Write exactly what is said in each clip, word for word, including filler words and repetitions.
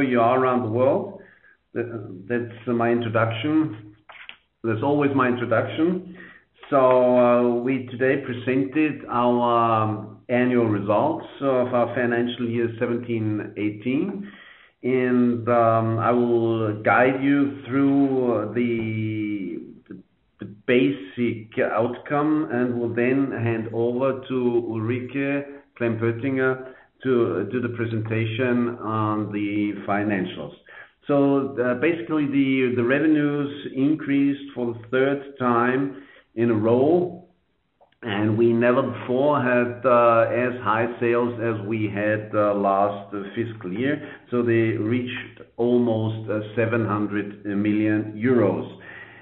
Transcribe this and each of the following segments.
wherever you are around the world. That's my introduction. That's always my introduction. So uh, we today presented our um, annual results of our financial year seventeen eighteen, and um, I will guide you through the, the, the basic outcome, and will then hand over to Ulrike Klemm-Pöttinger to do the presentation on the financials. So uh, basically the, the revenues increased for the third time in a row, and we never before had uh, as high sales as we had uh, last uh, fiscal year. So they reached almost uh, seven hundred million euros.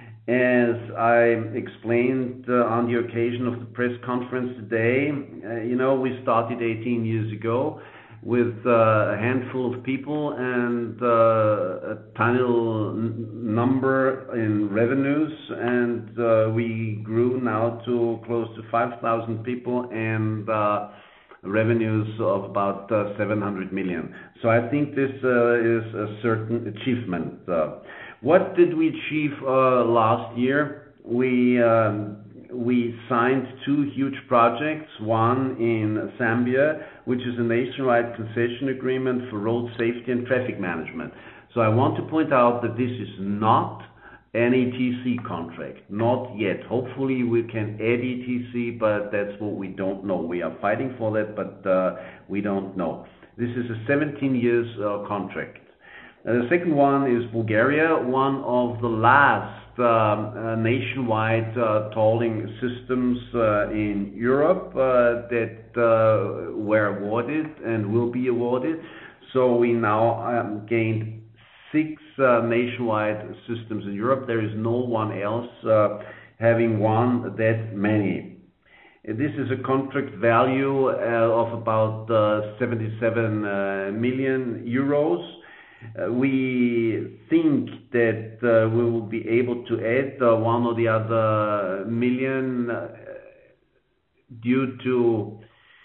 As I explained uh, on the occasion of the press conference today, uh, you know, we started eighteen years ago with uh, a handful of people and uh, a tiny little n- number in revenues, and uh, we grew now to close to five thousand people and uh, revenues of about uh, seven hundred million. So I think this uh, is a certain achievement. Uh, what did we achieve uh, last year? We um, we signed two huge projects, one in Zambia, which is a nationwide concession agreement for road safety and traffic management. So I want to point out that this is not an E T C contract, not yet. Hopefully we can add E T C, but that's what we don't know. We are fighting for that, but uh, we don't know. This is a seventeen years uh, contract. Uh, the second one is Bulgaria, one of the last um, uh, nationwide uh, tolling systems uh, in Europe uh, that uh, were awarded and will be awarded. So we now um, gained six uh, nationwide systems in Europe. There is no one else uh, having won that many. This is a contract value uh, of about uh, seventy-seven uh, million euros. Uh, we think that uh, we will be able to add uh, one or the other million uh, due to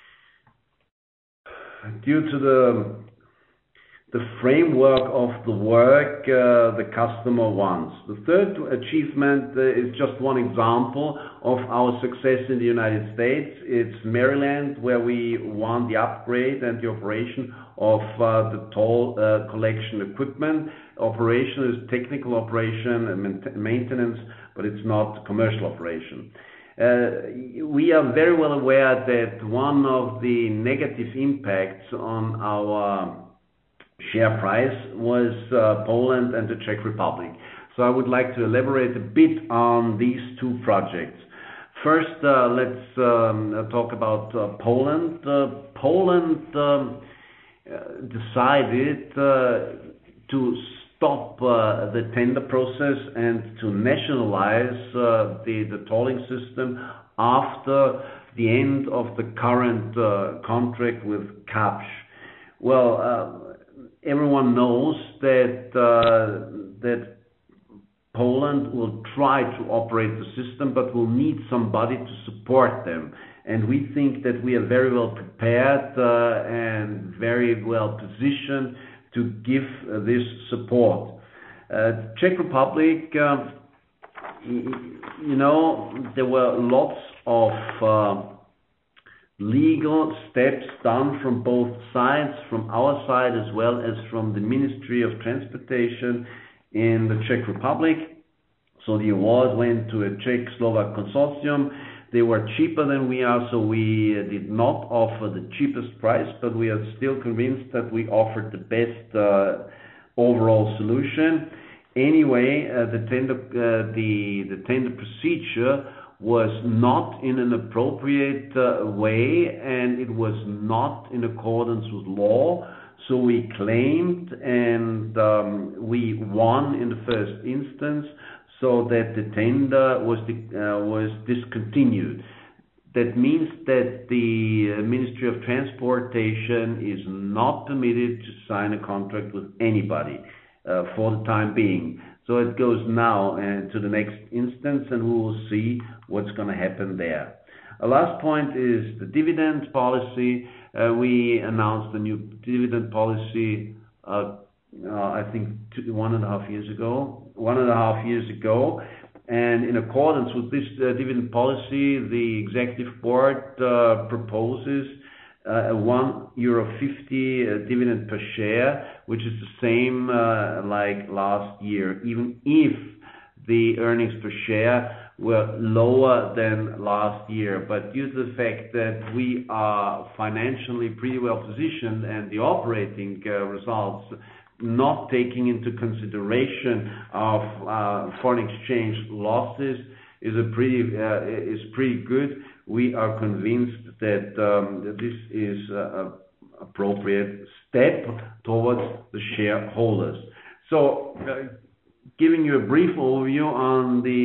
due to the the framework of the work uh, the customer wants. The third achievement uh, is just one example of our success in the United States. It's Maryland, where we won the upgrade and the operation of uh, the toll uh, collection equipment. Operation is technical operation and maintenance, but it's not commercial operation. Uh, we are very well aware that one of the negative impacts on our share price was uh, Poland and the Czech Republic. So I would like to elaborate a bit on these two projects. First, uh, let's um, talk about uh, Poland. Uh, Poland um, uh, decided uh, to stop uh, the tender process and to nationalize uh, the, the tolling system after the end of the current uh, contract with Kapsch. Well, uh, everyone knows that uh, that Poland will try to operate the system, but will need somebody to support them. And we think that we are very well prepared uh, and very well positioned to give uh, this support. Uh, Czech Republic, uh, you know, there were lots of uh, legal steps done from both sides, from our side as well as from the Ministry of Transportation in the Czech Republic. So the award went to a Czech-Slovak consortium. They were cheaper than we are, so we uh, did not offer the cheapest price, but we are still convinced that we offered the best uh, overall solution. Anyway, uh, the tender, uh, the the tender procedure was not in an appropriate uh, way, and it was not in accordance with law. So we claimed, and um, we won in the first instance, so that the tender was uh, was discontinued. That means that the Ministry of Transportation is not permitted to sign a contract with anybody uh, for the time being. So it goes now uh, to the next instance, and we will see what's going to happen there. A last point is the dividend policy. Uh, we announced a new dividend policy uh, uh, I think two, one and a half years ago, one and a half years ago. And in accordance with this uh, dividend policy, the executive board uh, proposes uh, a one euro fifty uh, dividend per share, which is the same uh, like last year, even if the earnings per share were lower than last year. But due to the fact that we are financially pretty well positioned and the operating uh, results not taking into consideration of uh, foreign exchange losses is a pretty uh, is pretty good. We are convinced that, um, that this is an appropriate step towards the shareholders. So, uh, giving you a brief overview on the.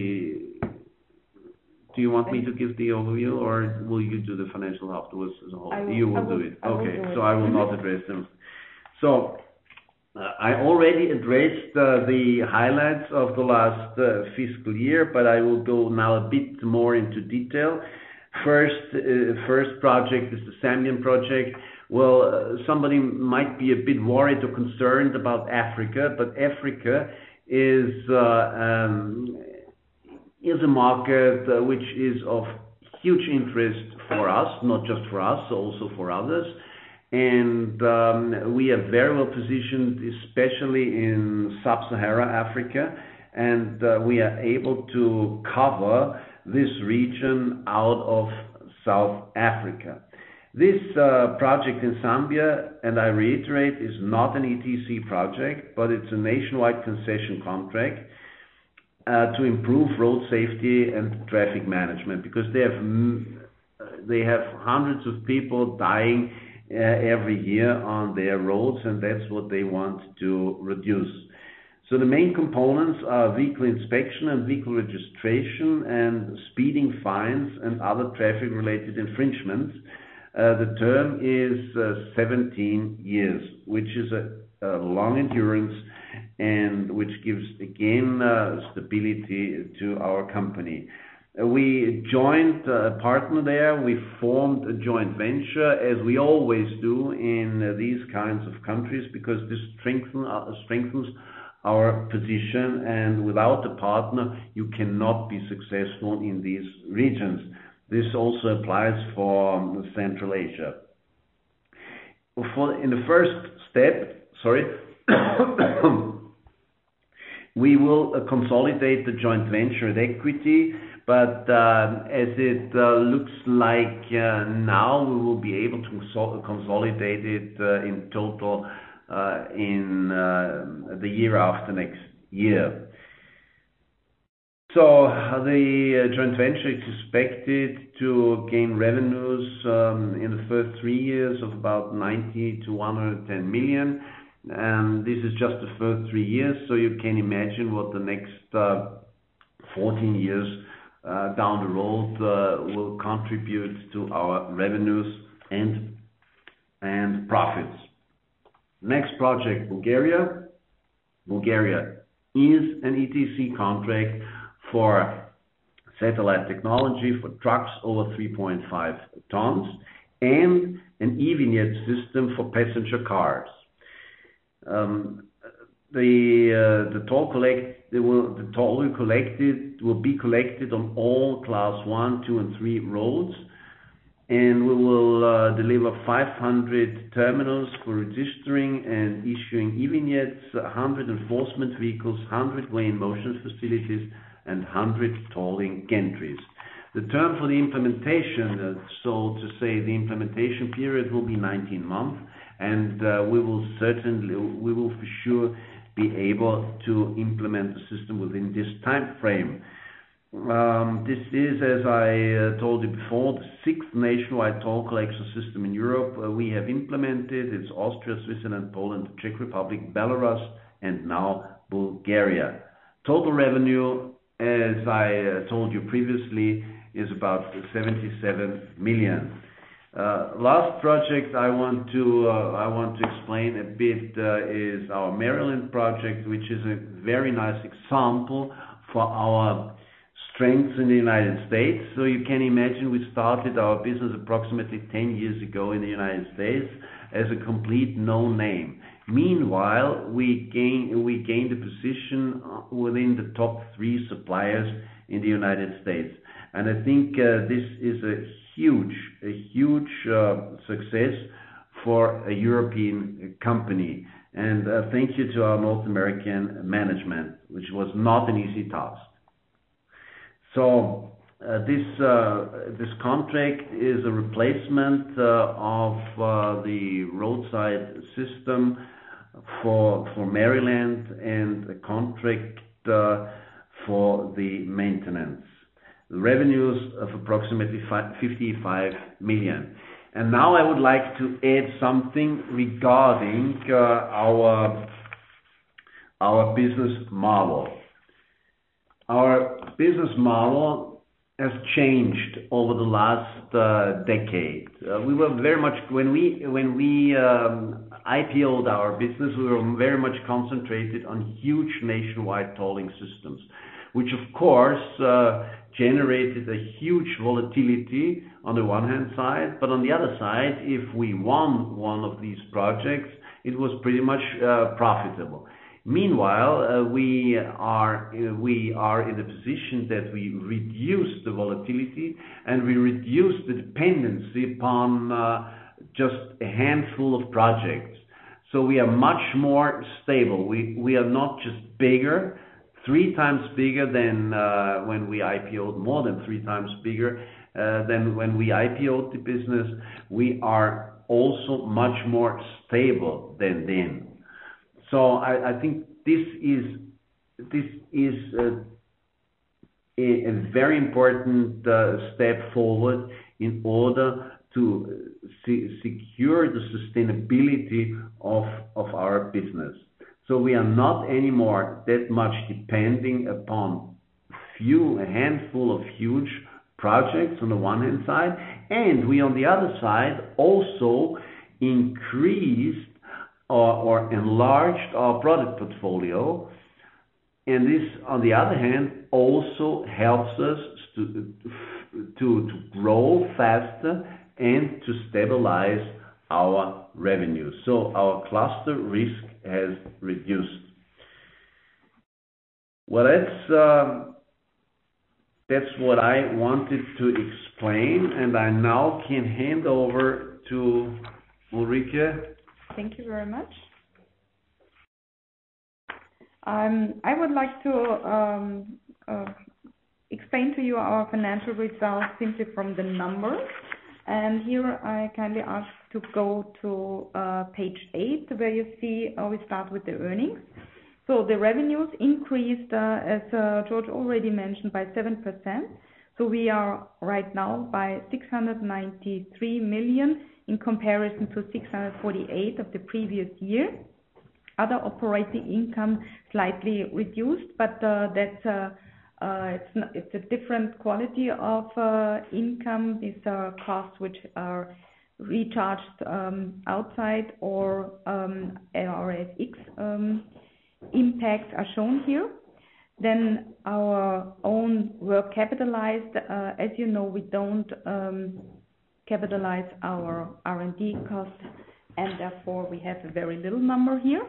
Do you want me to give the overview, or will you do the financial afterwards as a whole? Will, you will, will do it. I Okay, will do so it. I will not address them. So. Uh, I already addressed uh, the highlights of the last uh, fiscal year, but I will go now a bit more into detail. First, uh, first project is the Zambian project. Well, uh, somebody might be a bit worried or concerned about Africa, but Africa is uh, um, is a market uh, which is of huge interest for us, not just for us, also for others. And um, we are very well positioned, especially in sub-Saharan Africa, and uh, we are able to cover this region out of South Africa. This uh, project in Zambia, and I reiterate, is not an E T C project, but it's a nationwide concession contract uh, to improve road safety and traffic management, because they have they have hundreds of people dying Uh, every year on their roads, and that's what they want to reduce. So the main components are vehicle inspection and vehicle registration and speeding fines and other traffic related infringements. Uh, the term is uh, seventeen years, which is a, a long endurance and which gives again uh, stability to our company. We joined a partner there. We formed a joint venture, as we always do in these kinds of countries, because this strengthen, uh, strengthens our position, and without a partner, you cannot be successful in these regions. This also applies for Central Asia. For, in the first step, sorry, we will uh, consolidate the joint venture at equity. But uh, as it uh, looks like uh, now, we will be able to consol- consolidate it uh, in total uh, in uh, the year after next year. So uh, the uh, joint venture is expected to gain revenues um, in the first three years of about ninety to one hundred ten million. And this is just the first three years, so you can imagine what the next uh, fourteen years Uh, down the road uh, will contribute to our revenues and and profits. Next project, Bulgaria. Bulgaria is an E T C contract for satellite technology for trucks over three point five tons and an e-vignette system for passenger cars. Um, the uh, the toll collect They will, the toll will, collected, will be collected on all class one, two, and three roads, and we will uh, deliver five hundred terminals for registering and issuing e-vignettes, one hundred enforcement vehicles, one hundred weigh-in-motion facilities, and one hundred tolling gantries. The term for the implementation, uh, so to say, the implementation period will be nineteen months, and uh, we will certainly, we will for sure be able to implement the system within this time frame. Um, this is, as I uh, told you before, the sixth nationwide toll collection system in Europe uh, we have implemented. It's Austria, Switzerland, Poland, the Czech Republic, Belarus, and now Bulgaria. Total revenue, as I uh, told you previously, is about seventy-seven million. Uh, last project I want to uh, I want to explain a bit uh, is our Maryland project, which is a very nice example for our strengths in the United States. So you can imagine we started our business approximately ten years ago in the United States as a complete no name. Meanwhile, we gain we gained a position within the top three suppliers in the United States, and I think uh, this is a huge a huge uh, success for a European company. And uh, thank you to our North American management, which was not an easy task. So uh, this uh, this contract is a replacement uh, of uh, the roadside system for for Maryland, and a contract uh, for the maintenance. Revenues of approximately fifty-five million. And now I would like to add something regarding uh, our our business model. Our business model has changed over the last uh, decade. Uh, we were very much when we when we um, I P O'd our business, we were very much concentrated on huge nationwide tolling systems, which of course uh, generated a huge volatility on the one hand side, but on the other side, if we won one of these projects, it was pretty much uh, profitable. Meanwhile, uh, we are uh, we are in the position that we reduce the volatility and we reduce the dependency upon uh, just a handful of projects. So we are much more stable. We we are not just bigger, three times bigger than uh, when we I P O'd, more than three times bigger uh, than when we I P O'd the business. We are also much more stable than then. So I, I think this is this is a, a, a very important uh, step forward in order to se- secure the sustainability of of our business. So we are not anymore that much depending upon few a handful of huge projects on the one hand side, and we on the other side also increased or, or enlarged our product portfolio, and this on the other hand also helps us to to, to grow faster and to stabilize our revenue. So our cluster risk has reduced. Well, that's uh, that's what I wanted to explain, and I now can hand over to Ulrike. Thank you very much. Um, I would like to um, uh, explain to you our financial results simply from the numbers. And here I kindly ask to go to uh, page eight, where you see uh, we start with the earnings. So the revenues increased, uh, as uh, George already mentioned, by seven percent. So we are right now by six hundred ninety-three million in comparison to six hundred forty-eight of the previous year. Other operating income slightly reduced, but uh, that's uh, Uh, it's, not, it's a different quality of uh, income. These are costs which are recharged um, outside, or um, R F X um, impacts are shown here. Then our own work capitalized. Uh, as you know, we don't um, capitalize our R and D costs, and therefore we have a very little number here.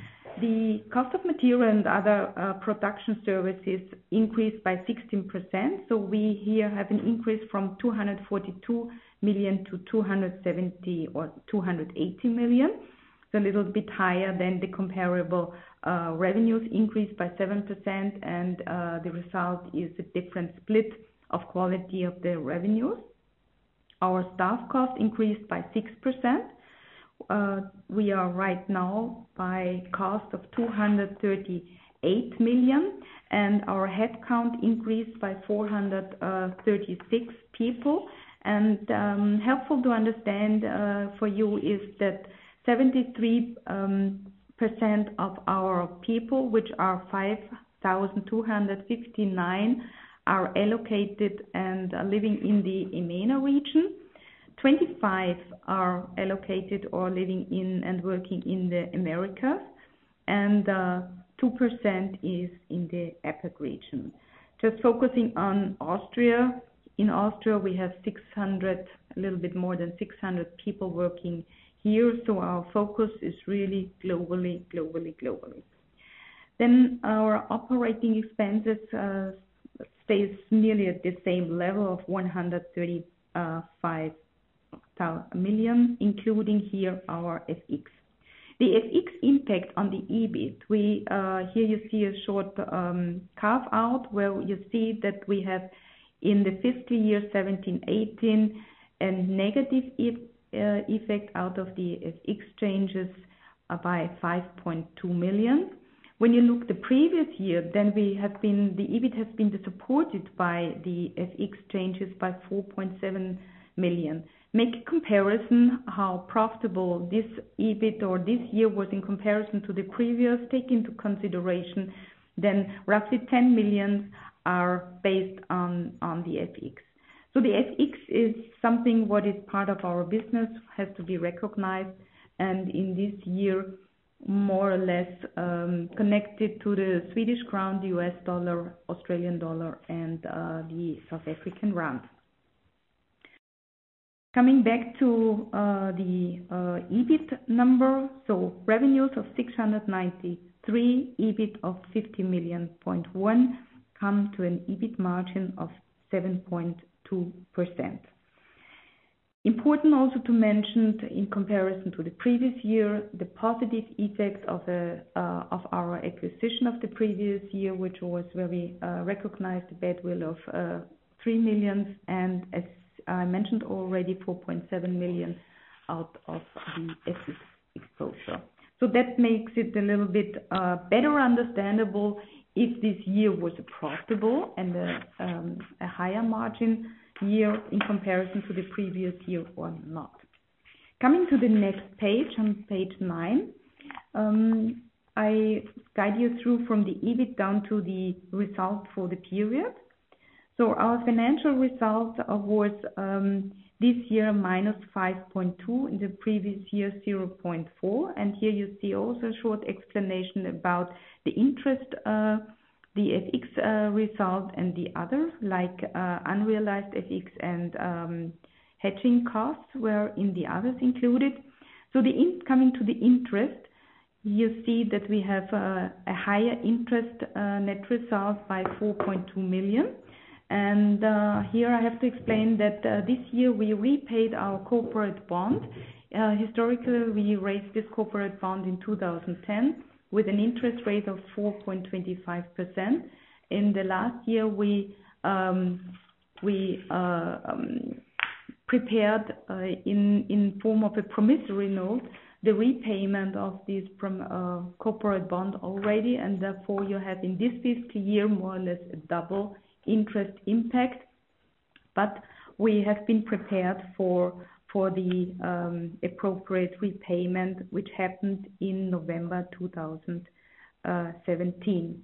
The cost of material and other uh, production services increased by sixteen percent. So we here have an increase from two hundred forty-two million to two hundred seventy or two hundred eighty million. It's a little bit higher than the comparable uh, revenues increased by seven percent, and uh, the result is a different split of quality of the revenues. Our staff cost increased by six percent. Uh, we are right now by cost of two hundred thirty-eight million, and our headcount increased by four hundred thirty-six people. And um, helpful to understand uh, for you is that seventy-three percent um, of our people, which are five thousand two hundred fifty-nine, are allocated and are living in the EMENA region. twenty-five are allocated or living in and working in the Americas, and uh, two percent is in the APAC region. Just focusing on Austria, in Austria we have six hundred, a little bit more than six hundred people working here. So our focus is really globally, globally, globally. Then our operating expenses uh, stays nearly at the same level of one hundred thirty-five million, including here our F X. The F X impact on the E B I T, we uh, here you see a short um, carve out where you see that we have in the fiscal year seventeen eighteen a negative e uh, effect out of the F X changes uh, by five point two million. When you look the previous year, then we have been, the E B I T has been supported by the F X changes by four point seven million. Make a comparison how profitable this E B I T or this year was in comparison to the previous. Take into consideration then roughly ten million are based on, on the F X. So the F X is something what is part of our business, has to be recognized, and in this year more or less um, connected to the Swedish crown, the U S dollar, Australian dollar, and uh, the South African rand. Coming back to uh, the uh, E B I T number, so revenues of six hundred ninety-three, E B I T of fifty million point one, come to an E B I T margin of seven point two percent. Important also to mention, in comparison to the previous year, the positive effect of, a, uh, of our acquisition of the previous year, which was where we uh, recognized the badwill of uh, three million, and as I mentioned already, four point seven million out of the F X exposure. So that makes it a little bit uh, better understandable if this year was a profitable and a, um, a higher margin year in comparison to the previous year or not. Coming to the next page, on page nine, um, I guide you through from the E B I T down to the result for the period. So our financial result was um, this year minus five point two, in the previous year zero point four, and here you see also a short explanation about the interest, uh, the F X uh, result, and the others, like uh, unrealized F X and um, hedging costs were in the others included. So the in coming to the interest, you see that we have uh, a higher interest uh, net result by four point two million. And uh, here I have to explain that uh, this year we repaid our corporate bond. Uh, historically, we raised this corporate bond in two thousand ten with an interest rate of four point two five percent. In the last year, we um, we uh, um, prepared uh, in in form of a promissory note the repayment of this from uh, corporate bond already, and therefore you have in this fiscal year more or less a double interest impact, but we have been prepared for for the um, appropriate repayment, which happened in November two thousand seventeen.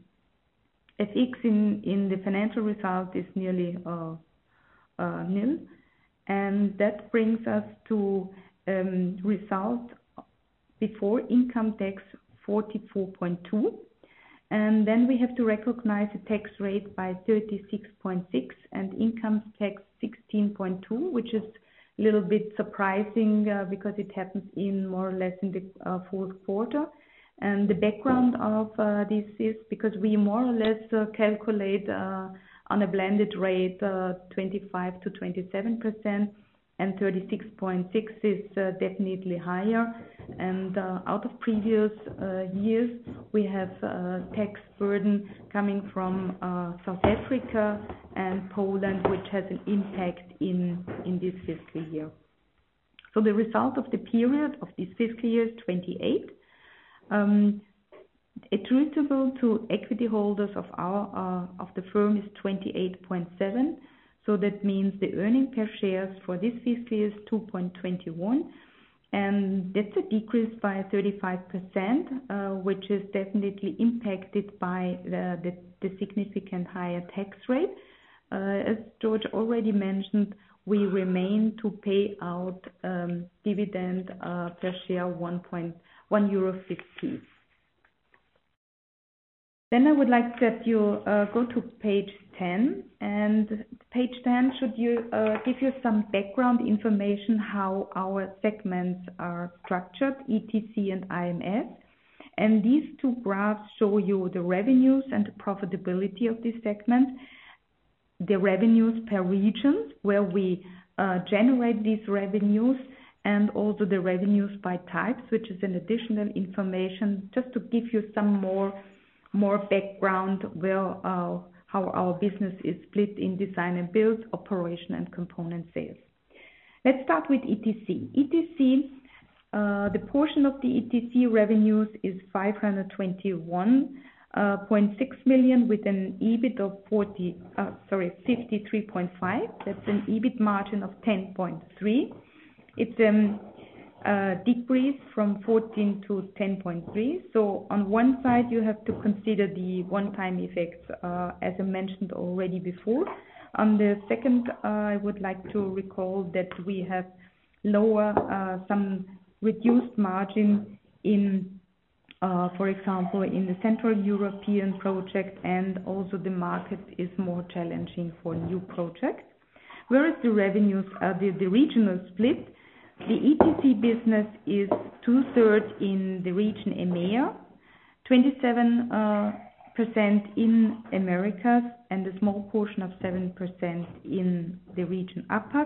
F X in in the financial result is nearly uh, uh, nil, and that brings us to um, result before income tax forty-four point two. And then we have to recognize a tax rate by thirty-six point six and income tax sixteen point two, which is a little bit surprising uh, because it happens in more or less in the uh, fourth quarter. And the background of uh, this is because we more or less uh, calculate uh, on a blended rate uh, twenty-five to twenty-seven percent, and thirty-six point six is uh, definitely higher. And uh, out of previous uh, years, we have uh, tax burden coming from uh, South Africa and Poland, which has an impact in, in this fiscal year. So the result of the period of this fiscal year is twenty-eight. Um, attributable to equity holders of our uh, of the firm is twenty-eight point seven. So that means the earning per shares for this fiscal year is two point two one, and that's a decrease by thirty-five percent, uh, which is definitely impacted by the, the, the significant higher tax rate. Uh, as George already mentioned, we remain to pay out um, dividend uh, per share one euro fifty. Then I would like that you uh, go to page ten, and page ten should you uh, give you some background information how our segments are structured, E T C and I M S. And these two graphs show you the revenues and the profitability of these segments, the revenues per region where we uh, generate these revenues, and also the revenues by types, which is an additional information just to give you some more more background where uh, how our business is split in design and build, operation and component sales. Let's start with E T C. E T C, uh, the portion of the E T C revenues is five hundred twenty-one point six million with an EBIT of forty, uh, sorry, fifty-three point five. That's an EBIT margin of ten point three. It's um, a decrease from fourteen to ten point three. So on one side, you have to consider the one-time effects, uh, as I mentioned already before. On the second, uh, I would like to recall that we have lower, uh, some reduced margin in, uh, for example, in the Central European project, and also the market is more challenging for new projects. Whereas the revenues, uh, the, the regional split, the E T C business is two-thirds in the region EMEA, twenty-seven percent in Americas, and a small portion of seven percent in the region APAC.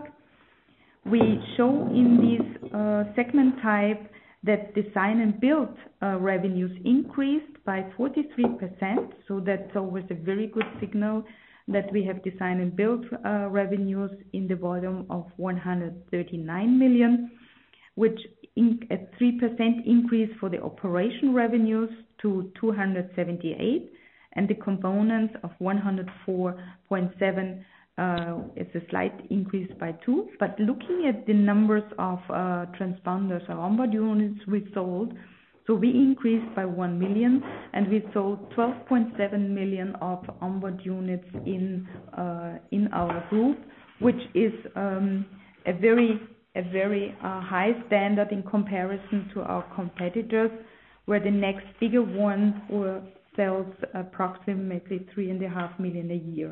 We show in this uh, segment type that design and build uh, revenues increased by forty-three percent, so that's always a very good signal that we have design and build uh, revenues in the volume of one hundred thirty-nine million, which in a three percent increase for the operation revenues to two hundred seventy-eight, and the components of one hundred four point seven uh, is a slight increase by two. But looking at the numbers of uh, transponders or onboard units we sold, so we increased by one million, and we sold twelve point seven million of onboard units in uh, in our group, which is um, a very a very uh, high standard in comparison to our competitors, where the next bigger one uh, sells approximately three and a half million a year.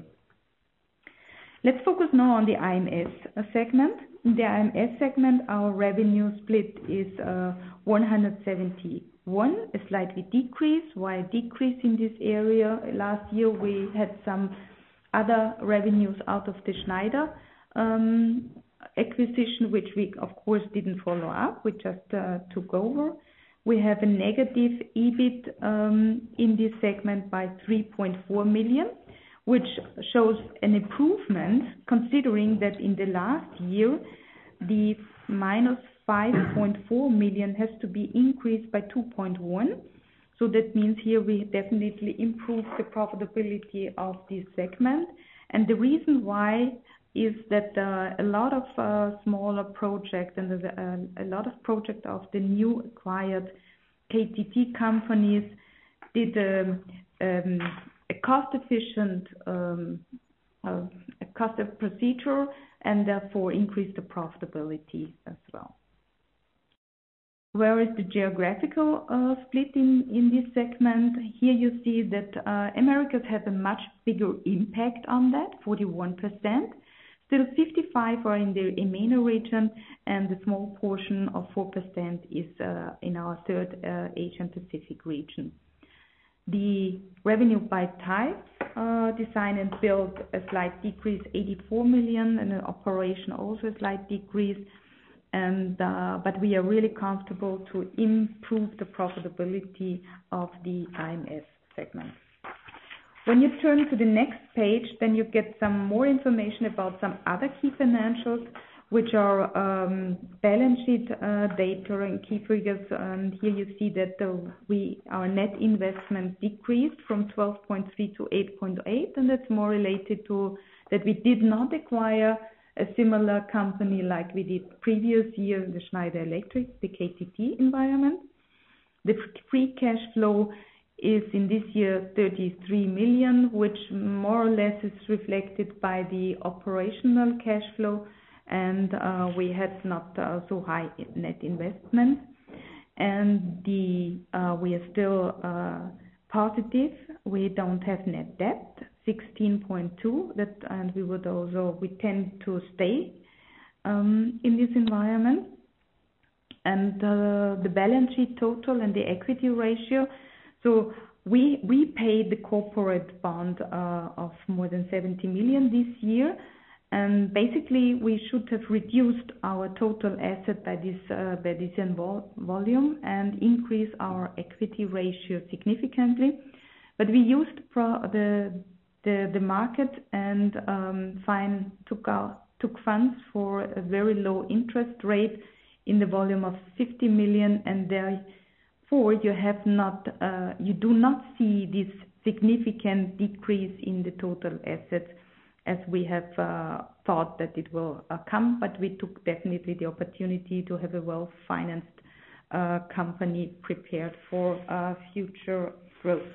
Let's focus now on the I M S segment. In the I M S segment, our revenue split is uh, one hundred seventy-one, a slightly decrease. Why a decrease in this area? Last year we had some other revenues out of the Schneider um, acquisition, which we of course didn't follow up, we just uh, took over. We have a negative EBIT um, in this segment by three point four million, which shows an improvement considering that in the last year the minus five point four million has to be increased by two point one. So that means here we definitely improved the profitability of this segment. And the reason why is that uh, a lot of uh, smaller projects and uh, a lot of projects of the new acquired K T T companies did um, um, a cost-efficient um, uh, a cost of procedure, and therefore increased the profitability as well. Whereas the geographical uh, split in, in this segment, here you see that uh, Americas have a much bigger impact on that, forty-one percent. Still fifty-five are in the EMEA region, and the small portion of four percent is uh, in our third uh, Asian Pacific region. The revenue by type, uh, design and build, a slight decrease, eighty-four million, and an operation also a slight decrease. And uh, but we are really comfortable to improve the profitability of the I M S segment. When you turn to the next page, then you get some more information about some other key financials, which are um, balance sheet uh, data and key figures. And here you see that the, we our net investment decreased from twelve point three to eight point eight, and that's more related to that we did not acquire a similar company like we did previous year in the Schneider Electric, the K T T environment. The free cash flow is in this year thirty-three million, which more or less is reflected by the operational cash flow, and uh, we had not uh, so high net investment. And the uh, we are still uh, positive. We don't have net debt, sixteen point two, that, and we would also, we tend to stay um, in this environment. And uh, the balance sheet total and the equity ratio. So we we paid the corporate bond uh, of more than seventy million this year, and basically we should have reduced our total asset by this uh, by this vol- volume and increase our equity ratio significantly. But we used pro- the the the market and um, fine took out took funds for a very low interest rate in the volume of fifty million, and therefore you have not, uh, you do not see this significant decrease in the total assets as we have uh, thought that it will uh, come, but we took definitely the opportunity to have a well-financed uh, company prepared for uh, future growth.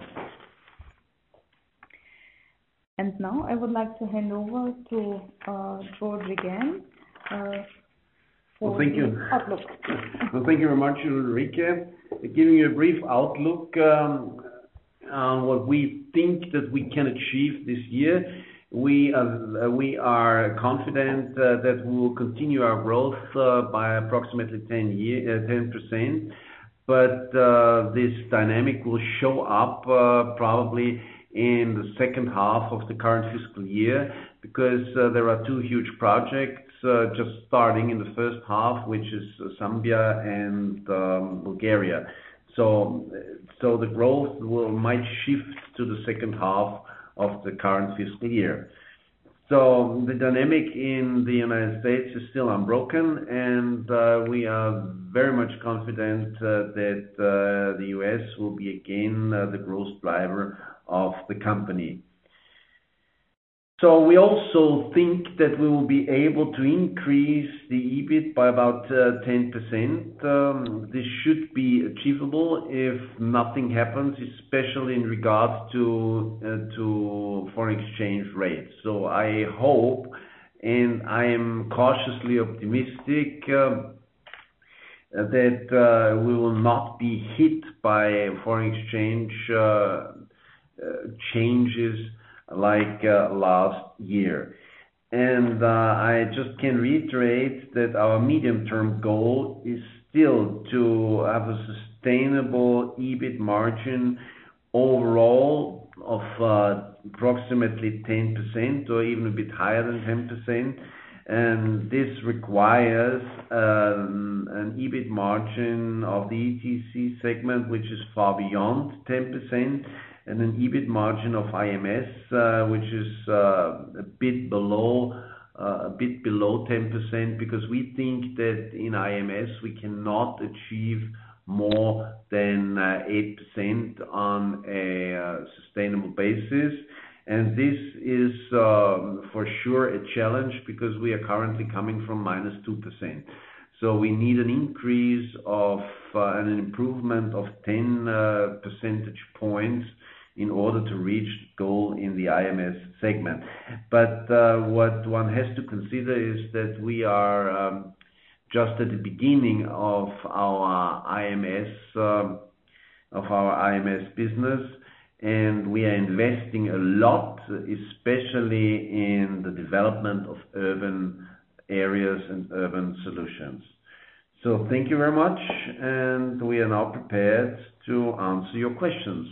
And now I would like to hand over to uh, George again. Uh, Well, thank you. Outlook. Well, thank you very much, Ulrike. Giving you a brief outlook um, on what we think that we can achieve this year. We are, we are confident uh, that we will continue our growth uh, by approximately ten percent, but uh, this dynamic will show up uh, probably in the second half of the current fiscal year, because uh, there are two huge projects Uh, just starting in the first half, which is uh, Zambia and um, Bulgaria. So, so the growth will might shift to the second half of the current fiscal year. So the dynamic in the United States is still unbroken, and uh, we are very much confident uh, that uh, the U S will be again uh, the growth driver of the company. So we also think that we will be able to increase the E B I T by about uh, ten percent. Um, this should be achievable if nothing happens, especially in regards to uh, to foreign exchange rates. So I hope, and I am cautiously optimistic, uh, that uh, we will not be hit by foreign exchange uh, uh, changes like uh, last year. And uh, I just can reiterate that our medium-term goal is still to have a sustainable E B I T margin overall of uh, approximately ten percent or even a bit higher than ten percent. And this requires um, an E B I T margin of the E T C segment, which is far beyond ten percent, and an E B I T margin of I M S, uh, which is uh, a bit below, uh, a bit below ten percent, because we think that in I M S we cannot achieve more than uh, eight percent on a uh, sustainable basis. And this is um, for sure a challenge, because we are currently coming from minus two percent. So we need an increase of uh, and an improvement of ten uh, percentage points in order to reach the goal in the I M S segment. But uh, what one has to consider is that we are um, just at the beginning of our I M S um, of our I M S business, and we are investing a lot, especially in the development of urban areas and urban solutions. So thank you very much, and we are now prepared to answer your questions.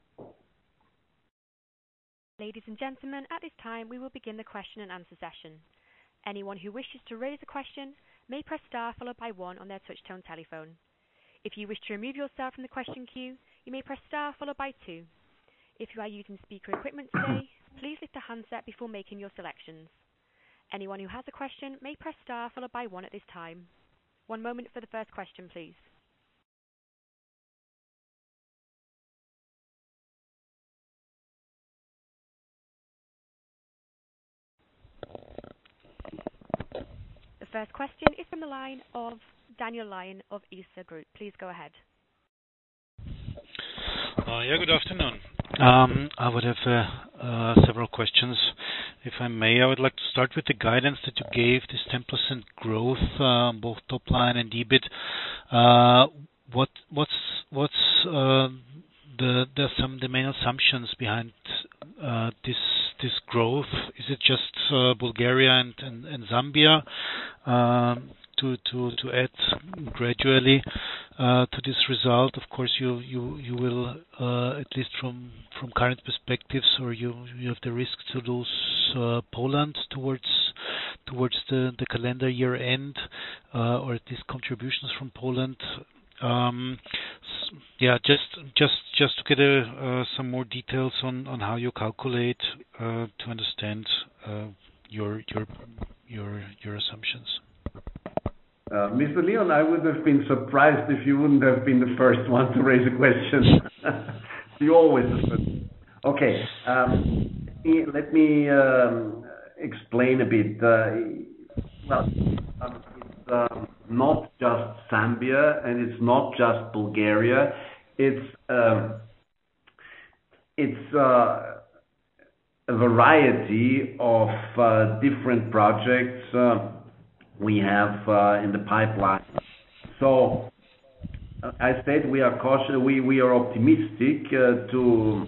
Ladies and gentlemen, at this time we will begin the question and answer session. Anyone who wishes to raise a question may press star followed by one on their touch-tone telephone. If you wish to remove yourself from the question queue, you may press star followed by two. If you are using speaker equipment today, please lift the handset before making your selections. Anyone who has a question may press star followed by one at this time. One moment for the first question, please. The first question is from the line of Daniel Lyon of E S A Group. Please go ahead. Uh, yeah, good afternoon. Um, I would have uh, uh, several questions. If I may, I would like to start with the guidance that you gave, this ten percent growth, uh, both top line and E B I T. Uh, what, what's what's uh, the the some the main assumptions behind uh, this this growth. Is it just uh, Bulgaria and and, and Zambia um, to to to add gradually uh, to this result? Of course, you you you will uh, at least from from current perspectives, or you you have the risk to lose uh, Poland towards towards the the calendar year end, uh, or at least contributions from Poland. Um, yeah, just just just to get a, uh, some more details on, on how you calculate uh, to understand uh, your your your your assumptions. Uh, Mister Leon, I would have been surprised if you wouldn't have been the first one to raise a question. You always the first. Okay, um, let me um, explain a bit. Uh, well, um, it's um, not just Zambia and it's not just Bulgaria. It's um, it's uh, a variety of uh, different projects uh, we have uh, in the pipeline. So I said we are cautious. We we are optimistic uh, to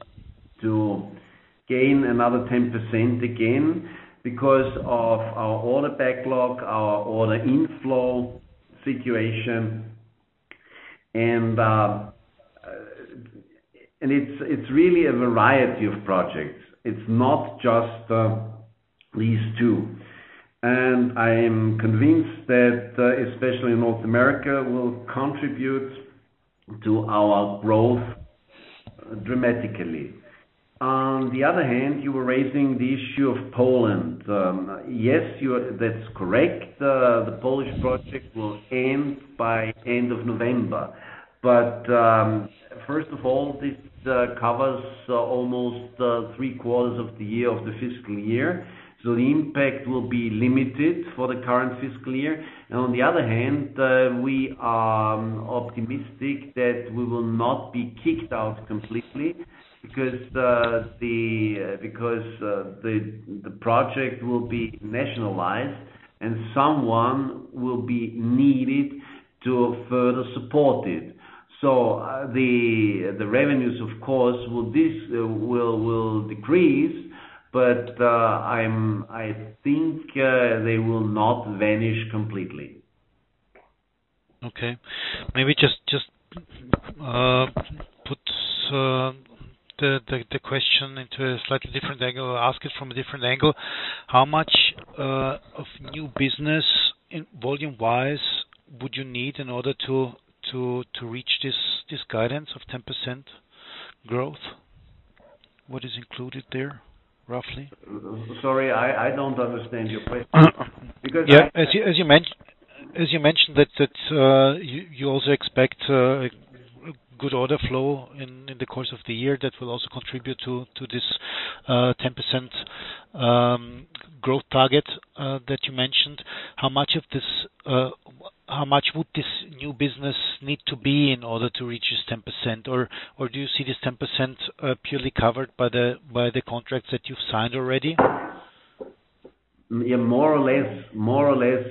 to gain another ten percent again, because of our order backlog, our order inflow situation, and uh, and it's it's really a variety of projects. It's not just uh, these two, and I am convinced that uh, especially North America will contribute to our growth dramatically. On the other hand, you were raising the issue of Poland. Um, yes, you are, that's correct. Uh, the Polish project will end by end of November. But um, first of all, this uh, covers uh, almost uh, three quarters of the year of the fiscal year. So the impact will be limited for the current fiscal year. And on the other hand, uh, we are um, optimistic that we will not be kicked out completely, because uh, the uh, because uh, the the project will be nationalized and someone will be needed to further support it. So uh, the the revenues, of course, will this uh, will will decrease, but uh, I'm I think uh, they will not vanish completely. Okay, maybe just just uh, put. Uh, The, the the question into a slightly different angle, ask it from a different angle. How much uh, of new business in volume wise would you need in order to to to reach this this guidance of ten percent growth? What is included there, roughly? Sorry, I, I don't understand your question. Because yeah, I, as you as you mentioned as you mentioned that that uh, you you also expect uh, good order flow in, in the course of the year that will also contribute to to this uh, ten percent um, growth target uh, that you mentioned. How much of this, uh, how much would this new business need to be in order to reach this ten percent, or or do you see this ten percent uh, purely covered by the by the contracts that you've signed already? Yeah, more or less, more or less.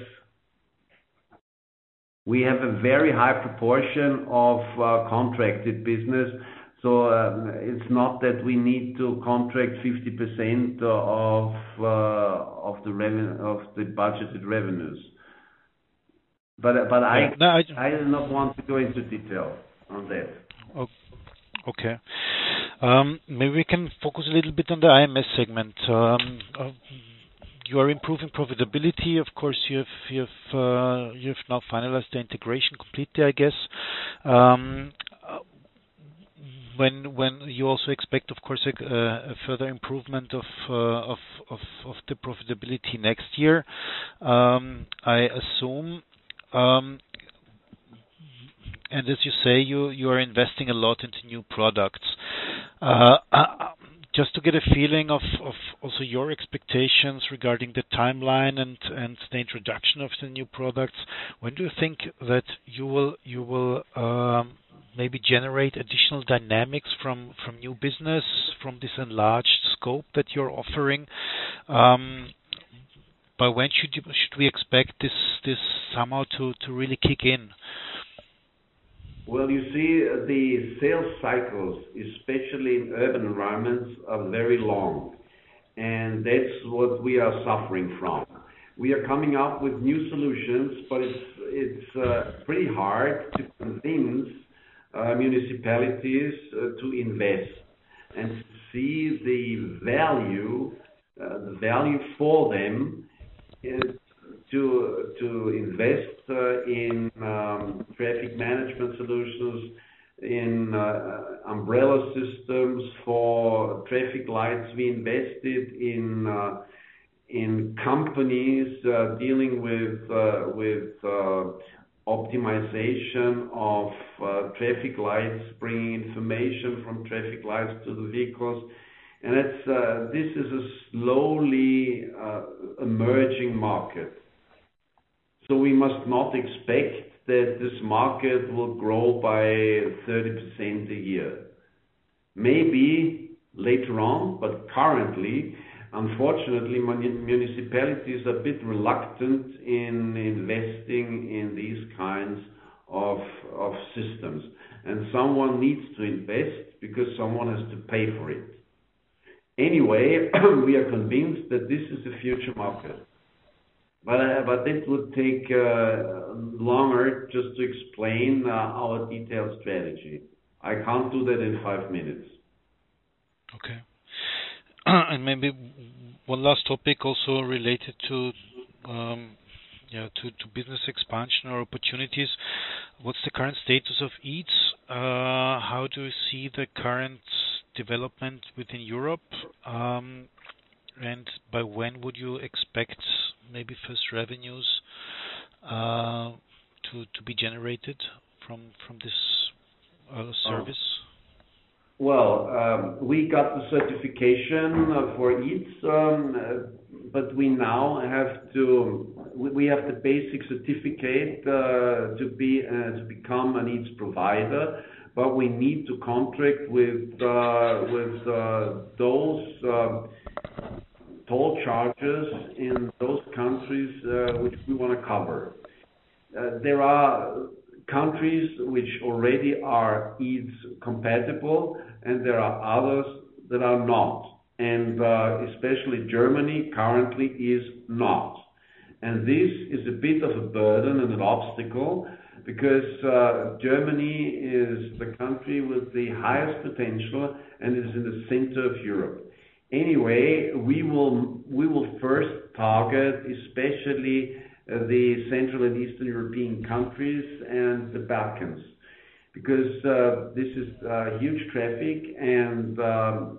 We have a very high proportion of uh, contracted business, so um, it's not that we need to contract fifty percent of uh, of the revenue of the budgeted revenues. But but I no, I, I do not want to go into detail on that. Okay. Um, maybe we can focus a little bit on the I M S segment. Um, uh, You are improving profitability. Of course, you have you have uh, you have now finalized the integration completely, I guess. Um, uh, when when you also expect, of course, a, a further improvement of, uh, of of of the profitability next year, um, I assume. Um, and as you say, you you are investing a lot into new products. Uh, Just to get a feeling of, of also your expectations regarding the timeline and, and the introduction of the new products, when do you think that you will you will um, maybe generate additional dynamics from, from new business, from this enlarged scope that you're offering? Um, by when should you, should we expect this this somehow to, to really kick in? Well, you see, uh, the sales cycles, especially in urban environments, are very long, and that's what we are suffering from. We are coming up with new solutions, but it's it's uh, pretty hard to convince uh, municipalities uh, to invest and to see the value, uh, the value for them uh, to to invest uh, in um, traffic management solutions, in uh, umbrella systems for traffic lights. We invested in uh, in companies uh, dealing with uh, with uh, optimization of uh, traffic lights, bringing information from traffic lights to the vehicles. And it's, uh, this is a slowly uh, emerging market. So we must not expect that this market will grow by thirty percent a year. Maybe later on, but currently, unfortunately, municipalities are a bit reluctant in investing in these kinds of, of systems. And someone needs to invest because someone has to pay for it. Anyway, we are convinced that this is the future market. But, uh, but it would take uh, longer just to explain uh, our detailed strategy. I can't do that in five minutes. Okay. And maybe one last topic also related to um, yeah to, to business expansion or opportunities. What's the current status of EATS? Uh, how do you see the current development within Europe? Um, and by when would you expect maybe first revenues uh, to to be generated from from this uh, service? Oh. Well, um, we got the certification uh, for EATS, um, uh, but we now have to we we have the basic certificate uh, to be uh, to become an EATS provider. But we need to contract with uh, with uh, those uh, toll charges in those countries uh, which we want to cover. Uh, there are countries which already are EATS compatible, and there are others that are not. And uh, especially Germany currently is not. And this is a bit of a burden and an obstacle, because uh, Germany is the country with the highest potential and is in the center of Europe. Anyway, we will we will first target especially uh, the Central and Eastern European countries and the Balkans, because uh, this is uh, huge traffic, and um,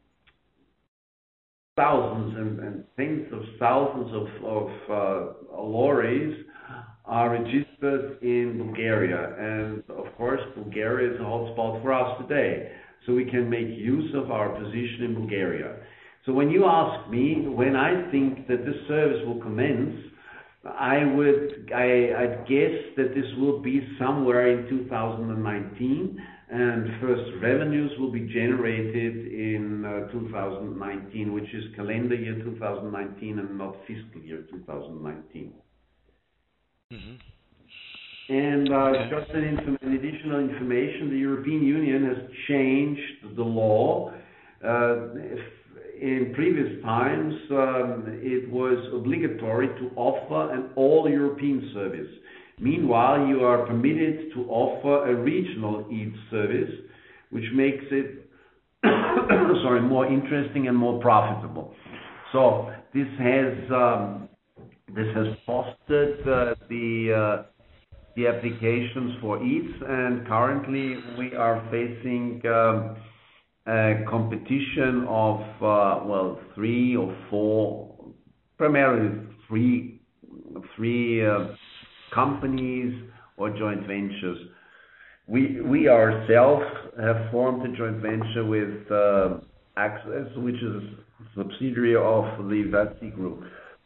thousands and, and tens of thousands of, of uh, lorries are registered in Bulgaria. And of course, Bulgaria is a hotspot for us today. So we can make use of our position in Bulgaria. So when you ask me when I think that this service will commence, I would, I, I'd guess that this will be somewhere in two thousand nineteen, and first revenues will be generated in uh, two thousand nineteen, which is calendar year two thousand nineteen and not fiscal year two thousand nineteen. Mm-hmm. And uh, Okay. just an, inf- an additional information, the European Union has changed the law. Uh, if in previous times, um, it was obligatory to offer an all-European service. Meanwhile, you are permitted to offer a regional EATS service, which makes it sorry, more interesting and more profitable. So this has um, this has fostered uh, the uh, the applications for EATS, and currently we are facing um, a competition of uh, well three or four, primarily three three uh, companies or joint ventures. We we ourselves have formed a joint venture with uh, Access, which is a subsidiary of the VATSI Group.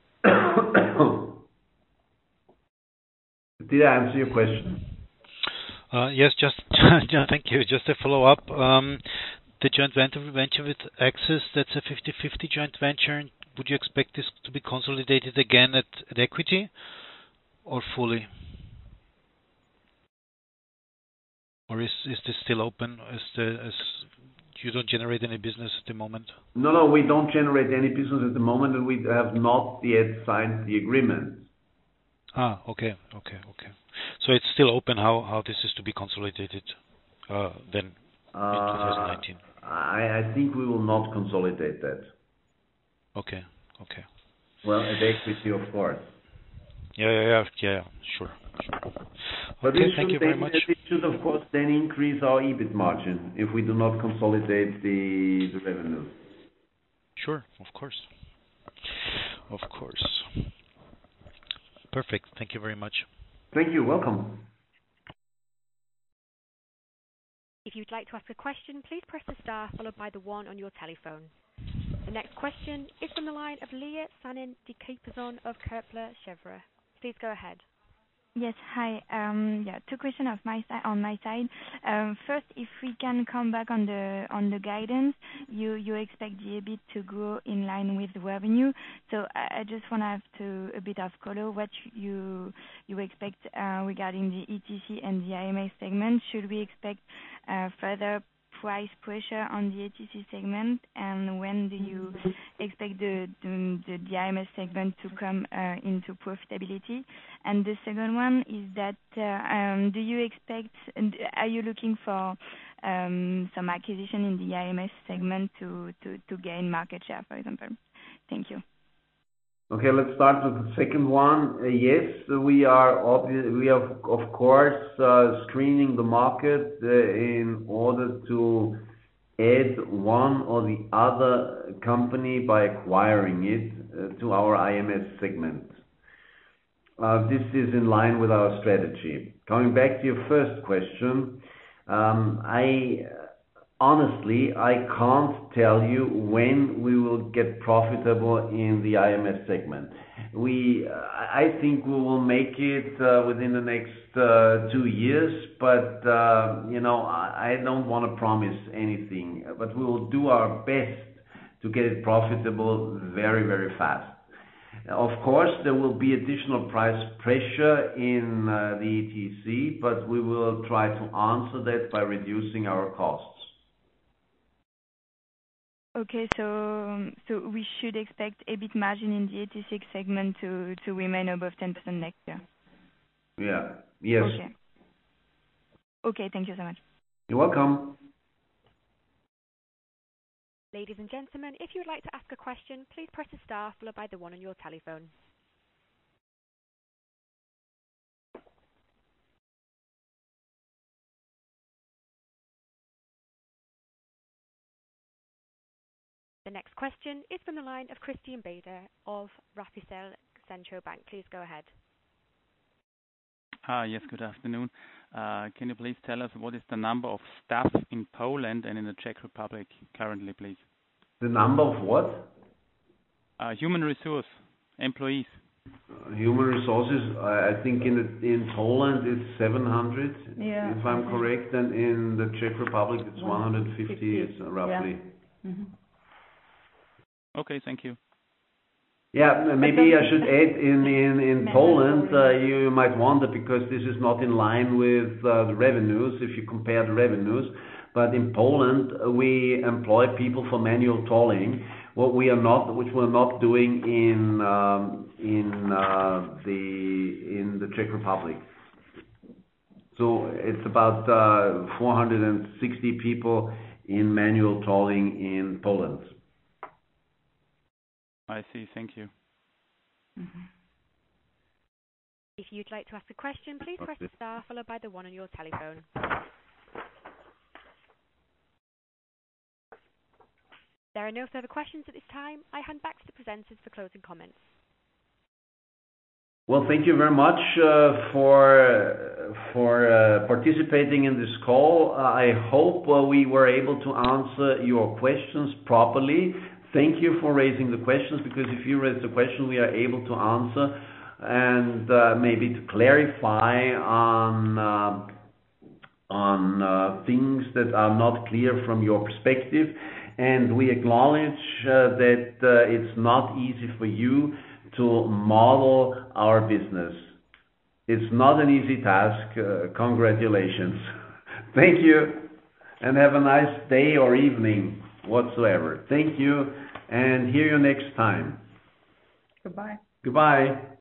Did I answer your question? Uh, yes, just yeah, thank you. Just a follow-up. Um, the joint venture venture with Access, that's a fifty-fifty joint venture. Would you expect this to be consolidated again at, at equity or fully? or is is this still open as the as you don't generate any business at the moment? No, no, we don't generate any business at the moment, and we have not yet signed the agreement. Ah, okay, okay, okay. So it's still open how how this is to be consolidated uh, then in Uh, twenty nineteen. I, I think we will not consolidate that. Okay, okay. Well, at equity, of course. Yeah, yeah, yeah, yeah, sure, sure. But Okay, this thank should you very then, much. this should, of course, then increase our EBIT margin if we do not consolidate the, the revenue. Sure, of course. Of course. Perfect. Thank you very much. Thank you. Welcome. If you'd like to ask a question, please press the star followed by the one on your telephone. The next question is from the line of Leah Sanin de Capezon of Kepler Cheuvreux. Please go ahead. Yes. Hi. Um, yeah, two questions of my si- on my side. Um, First, if we can come back on the on the guidance, you you expect the EBIT to grow in line with the revenue. So I I just wanna have to a bit of color what you you expect uh, regarding the E T C and the I M S segment. Should we expect uh, further price pressure on the E T C segment? And when do you expect the the the the I M S segment to come uh, into profitability? And the second one is that, uh, um, do you expect, and are you looking for um, some acquisition in the I M S segment to to to gain market share, for example? Thank you. Okay, let's start with the second one. Uh, Yes, we are obvi- we are, of course, uh, screening the market uh, in order to add one or the other company by acquiring it uh, to our I M S segment. Uh, This is in line with our strategy. Coming back to your first question, um, I honestly, I can't tell you when we will get profitable in the I M S segment. We, I think we will make it uh, within the next uh, two years, but uh, you know, I, I don't want to promise anything. But we will do our best to get it profitable very, very fast. Of course, there will be additional price pressure in uh, the E T C, but we will try to answer that by reducing our costs. Okay, so so we should expect EBIT margin in the E T C segment to to remain above ten percent next year? Yeah. Yes. Okay. Okay, thank you so much. You're welcome. Ladies and gentlemen, if you would like to ask a question, please press the star followed by the one on your telephone. The next question is from the line of Christian Bader of Raiffeisen Centro Bank. Please go ahead. Ah, yes, good afternoon. Uh, Can you please tell us what is the number of staff in Poland and in the Czech Republic currently, please? The number of what? Uh, Human resource, employees. Uh, Human resources, I I think in the- in Poland it's seven hundred, Yeah, if I'm okay. correct, and in the Czech Republic it's one hundred fifty, fifty, it's roughly. Yeah. Mhm. Okay, thank you. Yeah, maybe I should add in in in Poland, uh, Mandatory. you might wonder because this is not in line with uh, the revenues, if you compare the revenues. But in Poland, uh, we employ people for manual tolling, what we are not, which we're not doing in um, in uh, the in the Czech Republic. So it's about uh, four hundred sixty people in manual tolling in Poland. I see, thank you. Mhm. If you'd like to ask a question, please press the star followed by the one on your telephone. There are no further questions at this time. I hand back to the presenters for closing comments. Well, thank you very much uh, for for uh, participating in this call. I hope uh, we were able to answer your questions properly. Thank you for raising the questions, because if you raise the question, we are able to answer and uh, maybe to clarify on uh, on uh, things that are not clear from your perspective. And we acknowledge uh, that uh, it's not easy for you to model our business. It's not an easy task. Uh, congratulations Thank you, and have a nice day or evening whatsoever. Thank you, and hear you next time. Goodbye. Goodbye.